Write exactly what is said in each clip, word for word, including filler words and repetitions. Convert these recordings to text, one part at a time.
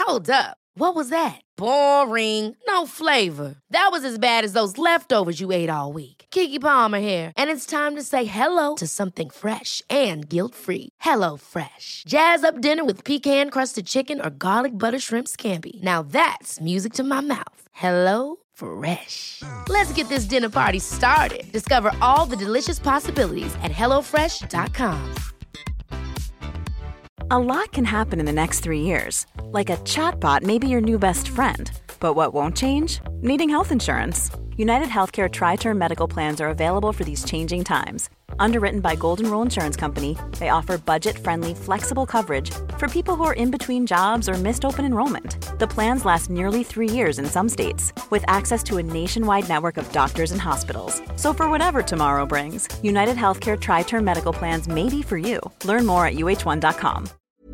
Hold up. What was that? Boring. No flavor. That was as bad as those leftovers you ate all week. Keke Palmer here, and it's time to say hello to something fresh and guilt-free. Hello Fresh. Jazz up dinner with pecan-crusted chicken or garlic butter shrimp scampi. Now that's music to my mouth. Hello Fresh. Let's get this dinner party started. Discover all the delicious possibilities at hello fresh dot com. A lot can happen in the next three years. Like a chatbot may be your new best friend. But what won't change? Needing health insurance. United Healthcare Tri-Term Medical Plans are available for these changing times. Underwritten by Golden Rule Insurance Company, they offer budget-friendly, flexible coverage for people who are in between jobs or missed open enrollment. The plans last nearly three years in some states, with access to a nationwide network of doctors and hospitals. So for whatever tomorrow brings, United Healthcare Tri-Term Medical Plans may be for you. Learn more at U H one dot com.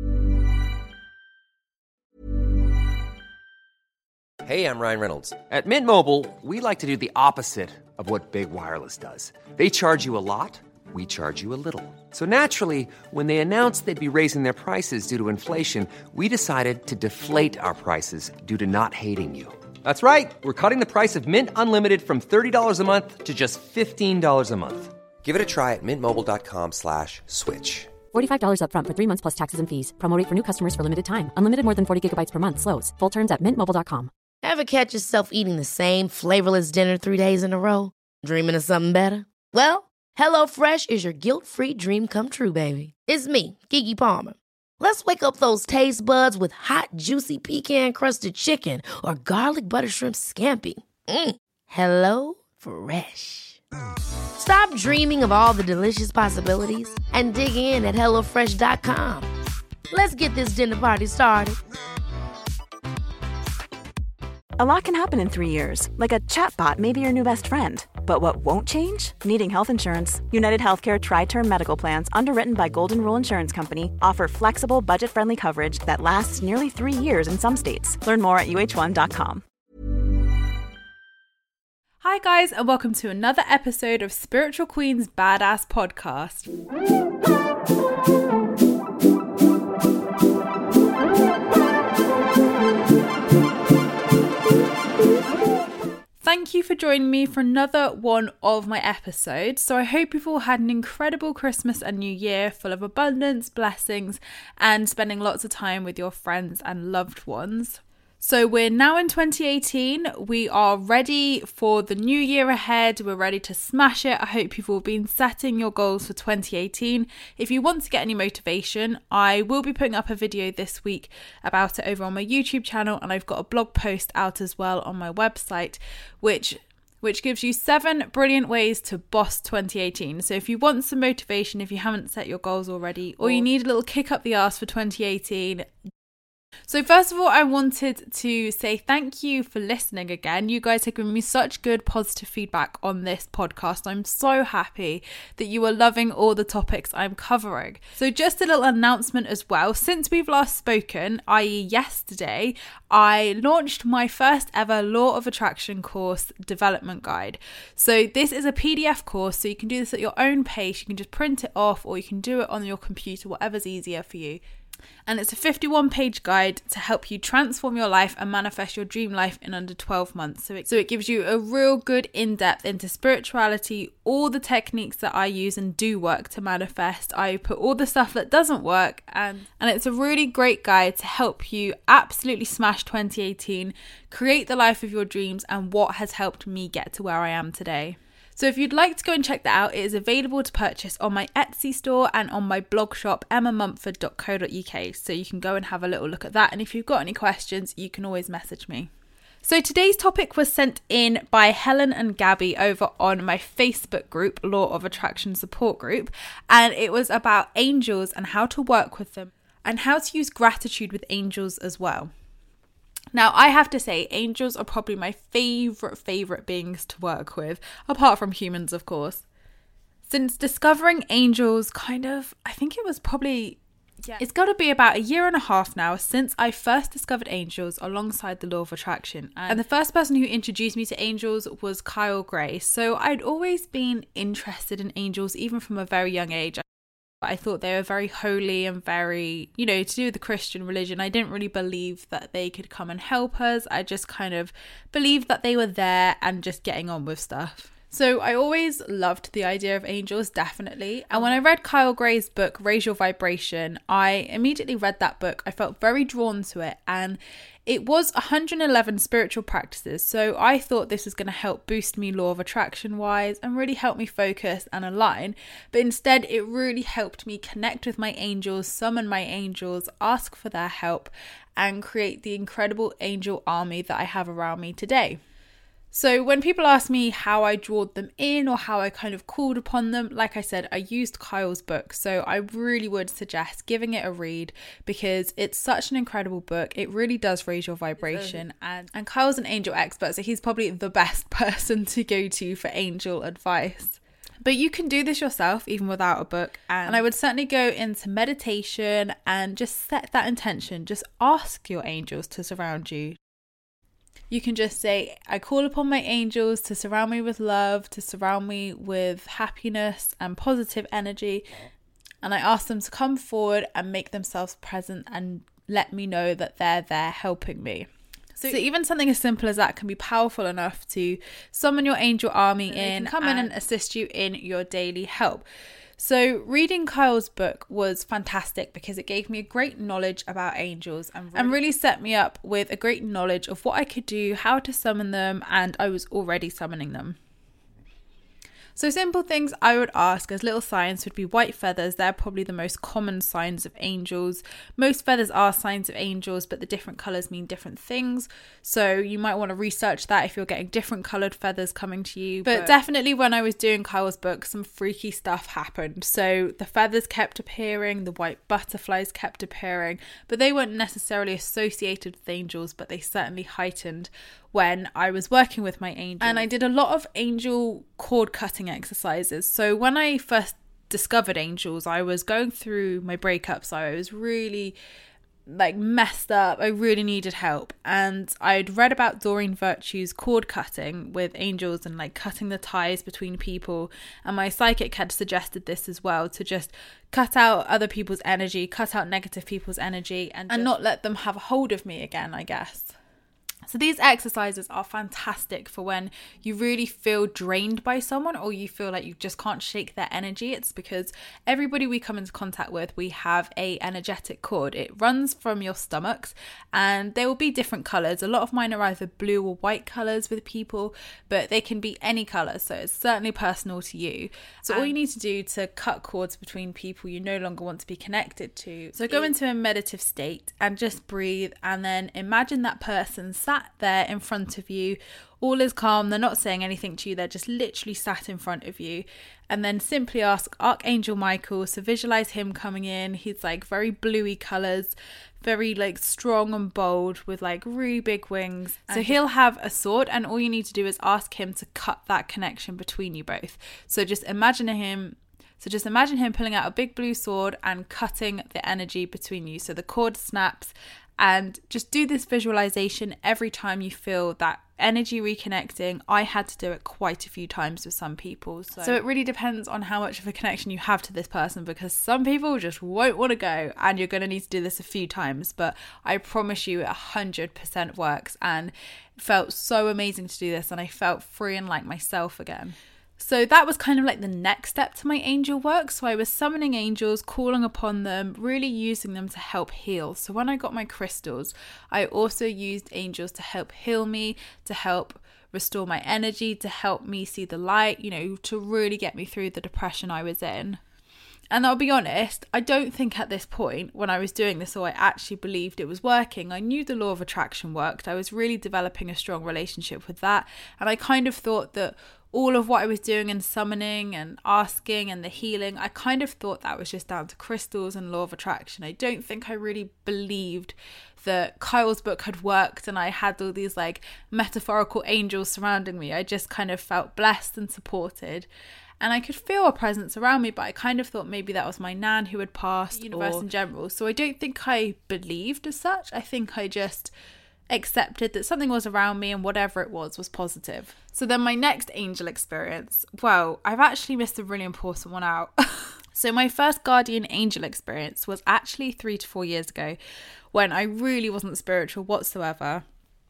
Hey, I'm Ryan Reynolds. At Mint Mobile, we like to do the opposite of what Big Wireless does. They charge you a lot, we charge you a little. So naturally, when they announced they'd be raising their prices due to inflation, we decided to deflate our prices due to not hating you. That's right. We're cutting the price of Mint Unlimited from thirty dollars a month to just fifteen dollars a month. Give it a try at mintmobile.com slash switch. forty-five dollars up front for three months plus taxes and fees. Promo rate for new customers for limited time. Unlimited more than forty gigabytes per month. Slows full terms at mint mobile dot com. Ever catch yourself eating the same flavorless dinner three days in a row? Dreaming of something better? Well, HelloFresh is your guilt-free dream come true, baby. It's me, Keke Palmer. Let's wake up those taste buds with hot, juicy pecan-crusted chicken or garlic butter shrimp scampi. Mm. Hello Fresh. Stop dreaming of all the delicious possibilities and dig in at hello fresh dot com. Let's get this dinner party started. A lot can happen in three years, like a chatbot may be your new best friend. But what won't change? Needing health insurance. United Healthcare Tri-Term Medical Plans, underwritten by Golden Rule Insurance Company, offer flexible, budget-friendly coverage that lasts nearly three years in some states. Learn more at U H one dot com. Hi guys, and welcome to another episode of Spiritual Queen's Badass Podcast. Thank you for joining me for another one of my episodes. So I hope you've all had an incredible Christmas and New Year full of abundance, blessings, and spending lots of time with your friends and loved ones. So we're now in twenty eighteen. We are ready for the new year ahead. We're ready to smash it. I hope you've all been setting your goals for twenty eighteen. If you want to get any motivation, I will be putting up a video this week about it over on my YouTube channel, and I've got a blog post out as well on my website, which which gives you seven brilliant ways to boss twenty eighteen. So if you want some motivation, if you haven't set your goals already, or you need a little kick up the arse for twenty eighteen, so first of all, I wanted to say thank you for listening again. You guys have given me such good positive feedback on this podcast. I'm so happy that you are loving all the topics I'm covering. So just a little announcement as well. Since we've last spoken, that is yesterday, I launched my first ever Law of Attraction course development guide. So this is a P D F course, so you can do this at your own pace. You can just print it off, or you can do it on your computer, whatever's easier for you. And it's a fifty-one page guide to help you transform your life and manifest your dream life in under twelve months. So it, so it gives you a real good in-depth into spirituality, all the techniques that I use and do work to manifest. I put all the stuff that doesn't work, and, and it's a really great guide to help you absolutely smash twenty eighteen, create the life of your dreams, and what has helped me get to where I am today. So if you'd like to go and check that out, it is available to purchase on my Etsy store and on my blog shop, emma mumford dot co dot uk. So you can go and have a little look at that. And if you've got any questions, you can always message me. So today's topic was sent in by Helen and Gabby over on my Facebook group, Law of Attraction Support Group. And it was about angels and how to work with them and how to use gratitude with angels as well. Now, I have to say, angels are probably my favourite, favourite beings to work with, apart from humans, of course. Since discovering angels kind of, I think it was probably, yeah, it's got to be about a year and a half now since I first discovered angels alongside the Law of Attraction. And, and the first person who introduced me to angels was Kyle Gray. So I'd always been interested in angels, even from a very young age. I thought they were very holy and very, you know, to do with the Christian religion. I didn't really believe that they could come and help us. I just kind of believed that they were there and just getting on with stuff. So I always loved the idea of angels, definitely. And when I read Kyle Gray's book, Raise Your Vibration, I immediately read that book. I felt very drawn to it. And it was one hundred eleven spiritual practices. So I thought this was going to help boost me law of attraction wise and really help me focus and align. But instead, it really helped me connect with my angels, summon my angels, ask for their help, and create the incredible angel army that I have around me today. So when people ask me how I drawed them in or how I kind of called upon them, like I said, I used Kyle's book. So I really would suggest giving it a read because it's such an incredible book. It really does raise your vibration. And, and Kyle's an angel expert, so he's probably the best person to go to for angel advice. But you can do this yourself even without a book. And, and I would certainly go into meditation and just set that intention. Just ask your angels to surround you. You can just say, I call upon my angels to surround me with love, to surround me with happiness and positive energy. And I ask them to come forward and make themselves present and let me know that they're there helping me. So, so even something as simple as that can be powerful enough to summon your angel army in, come in and assist you in your daily help. So reading Kyle's book was fantastic because it gave me a great knowledge about angels and really, and really set me up with a great knowledge of what I could do, how to summon them, and I was already summoning them. So simple things I would ask as little signs would be white feathers. They're probably the most common signs of angels. Most feathers are signs of angels, but the different colours mean different things. So you might want to research that if you're getting different coloured feathers coming to you. But, but definitely when I was doing Kyle's book, some freaky stuff happened. So the feathers kept appearing, the white butterflies kept appearing, but they weren't necessarily associated with angels, but they certainly heightened when I was working with my angel. And I did a lot of angel cord cutting exercises. So when I first discovered angels, I was going through my breakup, so I was really like messed up. I really needed help. And I'd read about Doreen Virtue's cord cutting with angels and like cutting the ties between people. And my psychic had suggested this as well, to just cut out other people's energy, cut out negative people's energy and, and not let them have a hold of me again, I guess. So these exercises are fantastic for when you really feel drained by someone or you feel like you just can't shake their energy. It's because everybody we come into contact with, we have a energetic cord. It runs from your stomachs and there will be different colours. A lot of mine are either blue or white colours with people, but they can be any colour. So it's certainly personal to you. So and all you need to do to cut cords between people you no longer want to be connected to. So go into a meditative state and just breathe and then imagine that person sat there in front of you. All is calm, they're not saying anything to you, they're just literally sat in front of you. And then simply ask Archangel Michael, so visualize him coming in. He's like very bluey colours, very like strong and bold with like really big wings. So he'll have a sword and all you need to do is ask him to cut that connection between you both. So just imagine him So just imagine him pulling out a big blue sword and cutting the energy between you. So the cord snaps. And just do this visualization every time you feel that energy reconnecting. I had to do it quite a few times with some people. So. so it really depends on how much of a connection you have to this person, because some people just won't want to go and you're going to need to do this a few times. But I promise you it one hundred percent works, and it felt so amazing to do this, and I felt free and like myself again. So that was kind of like the next step to my angel work. So I was summoning angels, calling upon them, really using them to help heal. So when I got my crystals, I also used angels to help heal me, to help restore my energy, to help me see the light, you know, to really get me through the depression I was in. And I'll be honest, I don't think at this point when I was doing this or I actually believed it was working. I knew the law of attraction worked. I was really developing a strong relationship with that. And I kind of thought that all of what I was doing and summoning and asking and the healing, I kind of thought that was just down to crystals and law of attraction. I don't think I really believed that Kyle's book had worked and I had all these like metaphorical angels surrounding me. I just kind of felt blessed and supported. And I could feel a presence around me, but I kind of thought maybe that was my nan who had passed, the universe or... in general. So I don't think I believed as such. I think I just accepted that something was around me and whatever it was was positive. So then my next angel experience, well, I've actually missed a really important one out. So my first guardian angel experience was actually three to four years ago when I really wasn't spiritual whatsoever.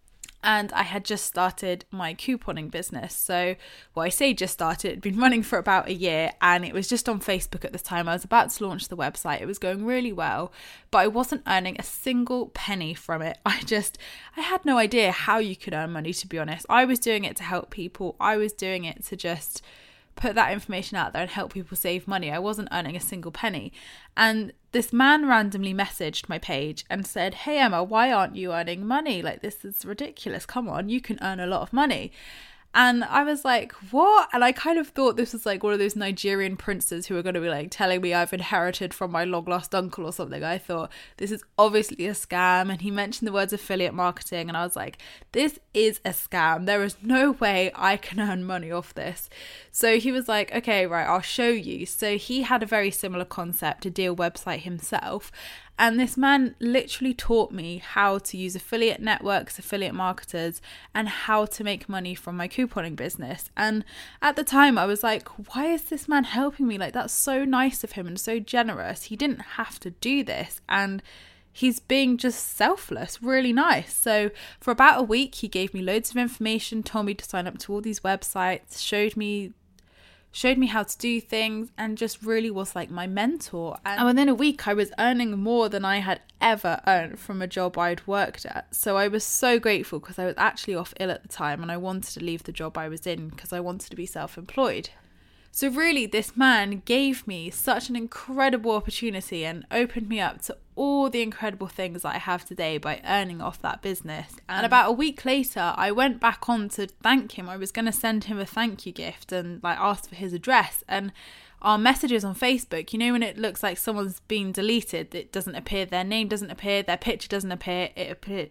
And I had just started my couponing business. So, well, I say just started, it'd been running for about a year and it was just on Facebook at this time. I was about to launch the website. It was going really well, but I wasn't earning a single penny from it. I just, I had no idea how you could earn money, to be honest. I was doing it to help people. I was doing it to just put that information out there and help people save money. I wasn't earning a single penny. And this man randomly messaged my page and said, "Hey Emma, why aren't you earning money? Like, this is ridiculous. Come on, you can earn a lot of money." And I was like, what? And I kind of thought this was like one of those Nigerian princes who were going to be like telling me I've inherited from my long lost uncle or something. I thought, this is obviously a scam. And he mentioned the words affiliate marketing. And I was like, this is a scam. There is no way I can earn money off this. So he was like, okay, right, I'll show you. So he had a very similar concept, a deal website himself. And this man literally taught me how to use affiliate networks, affiliate marketers, and how to make money from my couponing business. And at the time I was like, why is this man helping me? Like, that's so nice of him and so generous. He didn't have to do this. And he's being just selfless, really nice. So for about a week, he gave me loads of information, told me to sign up to all these websites, showed me showed me how to do things, and just really was like my mentor. And within a week I was earning more than I had ever earned from a job I'd worked at. So I was so grateful because I was actually off ill at the time and I wanted to leave the job I was in because I wanted to be self-employed. So really, this man gave me such an incredible opportunity and opened me up to all the incredible things that I have today by earning off that business. And about a week later, I went back on to thank him. I was going to send him a thank you gift and like ask for his address. And our messages on Facebook, you know, when it looks like someone's been deleted, it doesn't appear, their name doesn't appear, their picture doesn't appear, it appeared.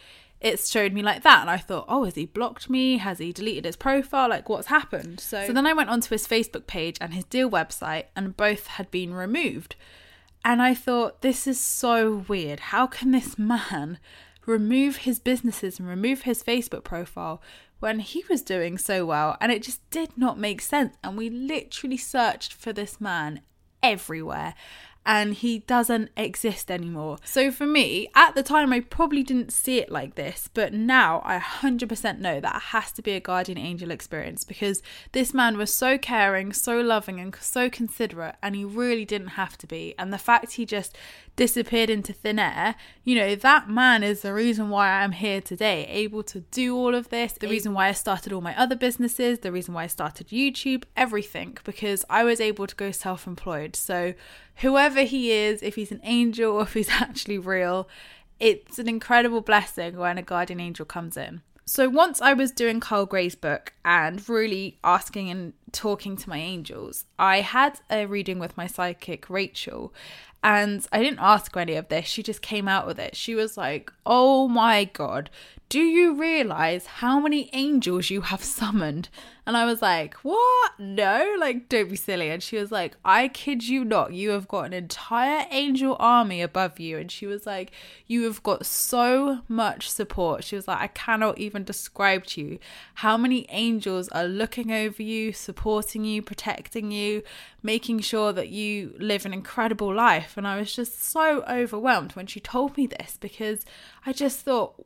It showed me like that, and I thought, oh, has he blocked me? Has he deleted his profile? Like, what's happened? So, so then I went onto his Facebook page and his deal website, and both had been removed. And I thought, this is so weird. How can this man remove his businesses and remove his Facebook profile when he was doing so well? And it just did not make sense. And we literally searched for this man everywhere. And he doesn't exist anymore. So for me, at the time, I probably didn't see it like this, but now I one hundred percent know that it has to be a guardian angel experience, because this man was so caring, so loving, and so considerate, and he really didn't have to be. And the fact he just disappeared into thin air, you know, that man is the reason why I'm here today, able to do all of this, the reason why I started all my other businesses, the reason why I started YouTube, everything, because I was able to go self-employed. So whoever he is, if he's an angel or if he's actually real, it's an incredible blessing when a guardian angel comes in. So once I was doing Carl Gray's book and really asking and talking to my angels, I had a reading with my psychic, Rachel, and I didn't ask her any of this. She just came out with it. She was like, oh my God, do you realize how many angels you have summoned? And I was like, what? No, like, don't be silly. And she was like, I kid you not, you have got an entire angel army above you. And she was like, you have got so much support. She was like, I cannot even describe to you how many angels are looking over you, supporting you, protecting you, making sure that you live an incredible life. And I was just so overwhelmed when she told me this, because I just thought,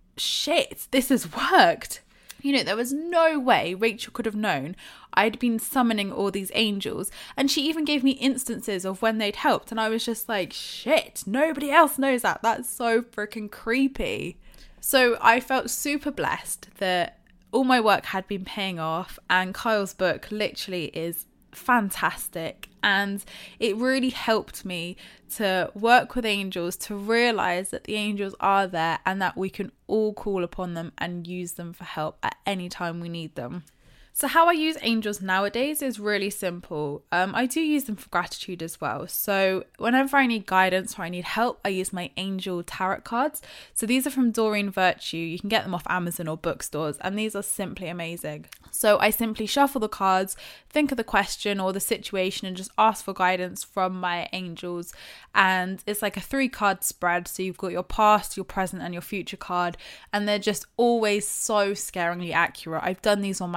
shit, this has worked. You know, there was no way Rachel could have known I'd been summoning all these angels. And she even gave me instances of when they'd helped. And I was just like, shit, nobody else knows that. That's so freaking creepy. So I felt super blessed that all my work had been paying off. And Kyle's book literally is fantastic, and it really helped me to work with angels, to realize that the angels are there and that we can all call upon them and use them for help at any time we need them. So how I use angels nowadays is really simple. Um, I do use them for gratitude as well. So whenever I need guidance or I need help, I use my angel tarot cards. So these are from Doreen Virtue. You can get them off Amazon or bookstores, and these are simply amazing. So I simply shuffle the cards, think of the question or the situation, and just ask for guidance from my angels. And it's like a three card spread. So you've got your past, your present, and your future card. And they're just always so scaringly accurate. I've done these on my life coach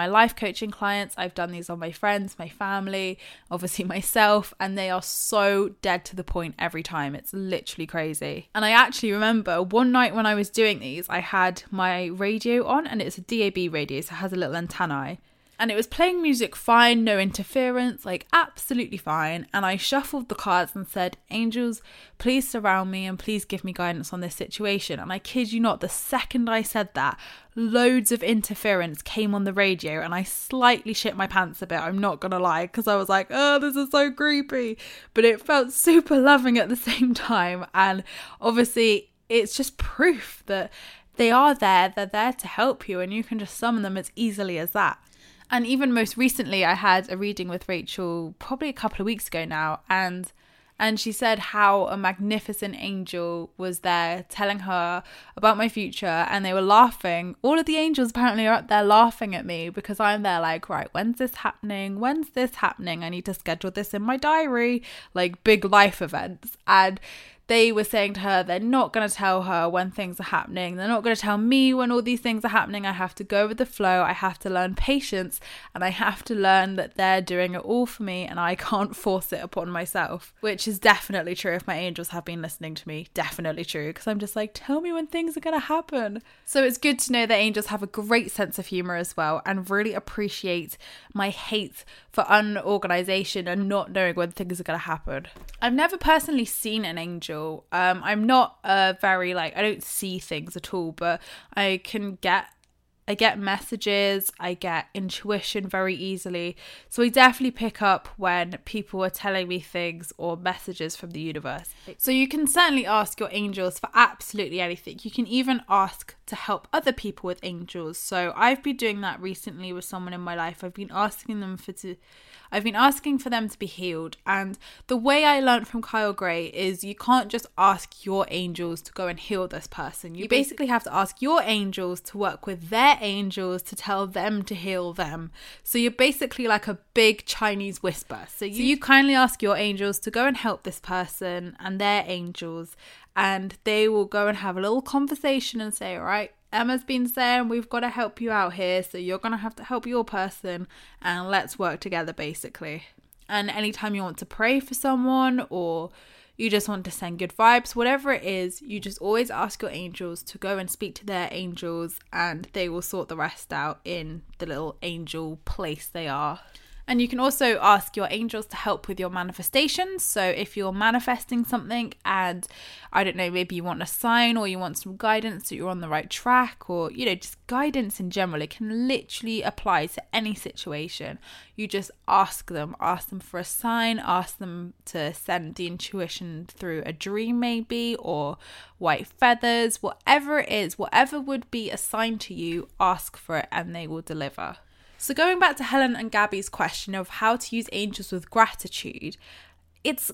coaching clients. I've done these on my friends, my family, obviously myself, and they are so dead to the point every time. It's literally crazy. And I actually remember one night when I was doing these, I had my radio on, and it's a D A B radio, so it has a little antennae. And it was playing music fine, no interference, like absolutely fine. And I shuffled the cards and said, angels, please surround me and please give me guidance on this situation. And I kid you not, the second I said that, loads of interference came on the radio and I slightly shit my pants a bit, I'm not gonna lie, because I was like, oh, this is so creepy. But it felt super loving at the same time. And obviously it's just proof that they are there, they're there to help you, and you can just summon them as easily as that. And even most recently, I had a reading with Rachel probably a couple of weeks ago now, and and she said how a magnificent angel was there telling her about my future, and they were laughing. All of the angels apparently are up there laughing at me because I'm there like, right, when's this happening? When's this happening? I need to schedule this in my diary, like big life events. And they were saying to her, they're not going to tell her when things are happening. They're not going to tell me when all these things are happening. I have to go with the flow. I have to learn patience, and I have to learn that they're doing it all for me and I can't force it upon myself, which is definitely true. If my angels have been listening to me, definitely true, because I'm just like, tell me when things are going to happen. So it's good to know that angels have a great sense of humor as well, and really appreciate my hate for unorganization and not knowing when things are going to happen. I've never personally seen an angel. Um, I'm not uh, very like, I don't see things at all, but I can get, I get messages, I get intuition very easily. So I definitely pick up when people are telling me things or messages from the universe. So you can certainly ask your angels for absolutely anything. You can even ask to help other people with angels. So I've been doing that recently with someone in my life. I've been asking them for to I've been asking for them to be healed. And the way I learned from Kyle Gray is you can't just ask your angels to go and heal this person. You basically have to ask your angels to work with their angels to tell them to heal them. So you're basically like a big Chinese whisper. So you, so you kindly ask your angels to go and help this person and their angels, and they will go and have a little conversation and say, all right, Emma's been saying we've got to help you out here, so you're going to have to help your person and let's work together basically. And anytime you want to pray for someone or you just want to send good vibes, whatever it is, you just always ask your angels to go and speak to their angels, and they will sort the rest out in the little angel place they are. And you can also ask your angels to help with your manifestations. So if you're manifesting something and, I don't know, maybe you want a sign or you want some guidance that you're on the right track, or, you know, just guidance in general, it can literally apply to any situation. You just ask them, ask them for a sign, ask them to send the intuition through a dream maybe, or white feathers, whatever it is, whatever would be a sign to you, ask for it and they will deliver. So going back to Helen and Gabby's question of how to use angels with gratitude, it's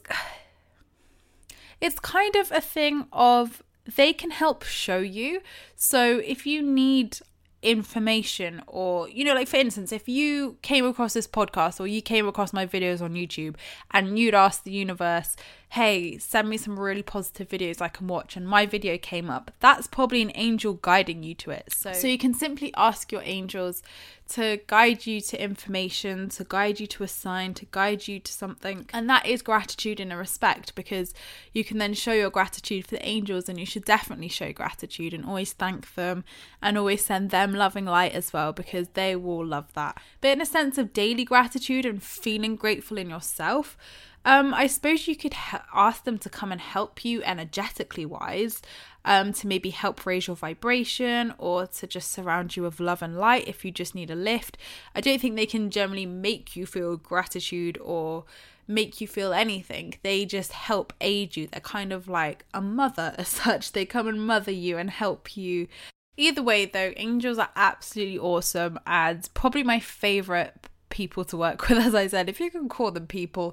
it's kind of a thing of they can help show you. So if you need information, or, you know, like for instance, if you came across this podcast or you came across my videos on YouTube and you'd ask the universe, hey, send me some really positive videos I can watch, and my video came up, that's probably an angel guiding you to it. So, so you can simply ask your angels to guide you to information, to guide you to a sign, to guide you to something. And that is gratitude in a respect, because you can then show your gratitude for the angels, and you should definitely show gratitude and always thank them and always send them loving light as well, because they will love that. But in a sense of daily gratitude and feeling grateful in yourself, Um, I suppose you could ha- ask them to come and help you energetically wise, um, to maybe help raise your vibration, or to just surround you with love and light if you just need a lift. I don't think they can generally make you feel gratitude or make you feel anything. They just help aid you. They're kind of like a mother as such. They come and mother you and help you. Either way though, angels are absolutely awesome and probably my favourite people to work with. As I said, if you can call them people,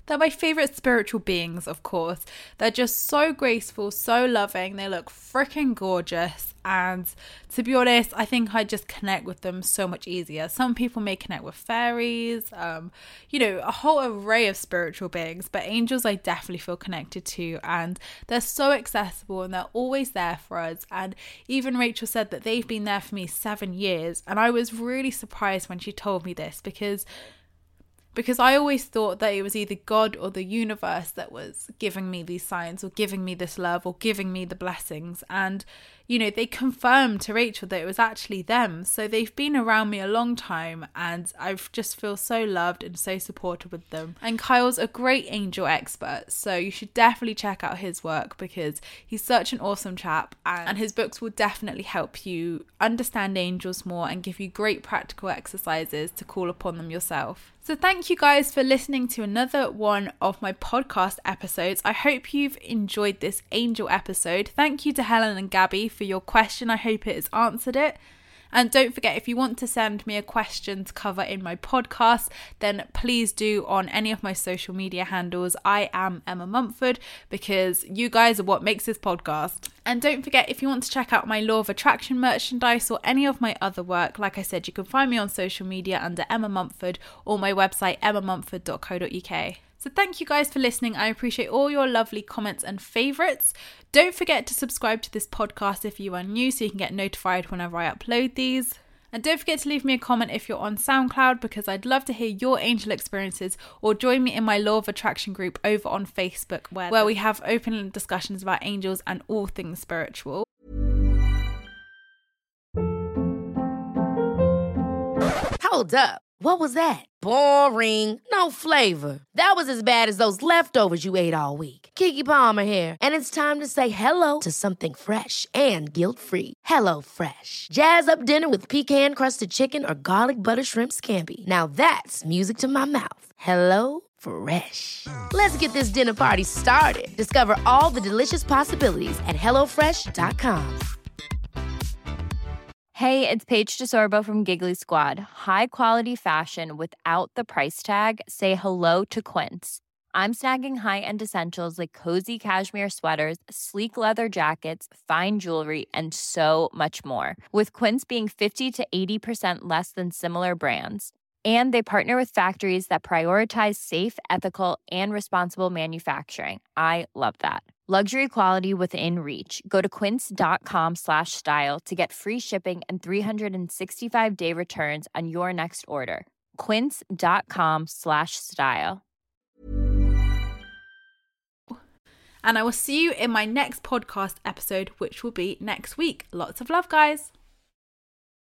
They're my favourite spiritual beings, of course. They're just so graceful, so loving. They look freaking gorgeous. And to be honest, I think I just connect with them so much easier. Some people may connect with fairies, um, you know, a whole array of spiritual beings. But angels I definitely feel connected to. And they're so accessible and they're always there for us. And even Rachel said that they've been there for me seven years. And I was really surprised when she told me this because... Because I always thought that it was either God or the universe that was giving me these signs or giving me this love or giving me the blessings. And, you know, they confirmed to Rachel that it was actually them. So they've been around me a long time and I just feel so loved and so supported with them. And Kyle's a great angel expert. So you should definitely check out his work because he's such an awesome chap. And his books will definitely help you understand angels more and give you great practical exercises to call upon them yourself. So thank you guys for listening to another one of my podcast episodes. I hope you've enjoyed this angel episode. Thank you to Helen and Gabby for your question. I hope it has answered it. And don't forget, if you want to send me a question to cover in my podcast, then please do on any of my social media handles. I am Emma Mumford because you guys are what makes this podcast. And don't forget, if you want to check out my Law of Attraction merchandise or any of my other work, like I said, you can find me on social media under Emma Mumford or my website emma mumford dot co dot uk. So thank you guys for listening. I appreciate all your lovely comments and favourites. Don't forget to subscribe to this podcast if you are new so you can get notified whenever I upload these. And don't forget to leave me a comment if you're on SoundCloud because I'd love to hear your angel experiences, or join me in my Law of Attraction group over on Facebook where, where we have open discussions about angels and all things spiritual. Hold up. What was that? Boring. No flavor. That was as bad as those leftovers you ate all week. Keke Palmer here, and it's time to say hello to something fresh and guilt-free. Hello Fresh. Jazz up dinner with pecan-crusted chicken or garlic butter shrimp scampi. Now that's music to my mouth. Hello Fresh. Let's get this dinner party started. Discover all the delicious possibilities at hello fresh dot com. Hey, it's Paige DeSorbo from Giggly Squad. High quality fashion without the price tag. Say hello to Quince. I'm snagging high-end essentials like cozy cashmere sweaters, sleek leather jackets, fine jewelry, and so much more. With Quince being fifty to eighty percent less than similar brands. And they partner with factories that prioritize safe, ethical, and responsible manufacturing. I love that. Luxury quality within reach. Go to quince.com slash style to get free shipping and three sixty-five day returns on your next order. Quince.com slash style. And I will see you in my next podcast episode, which will be next week. Lots of love, guys.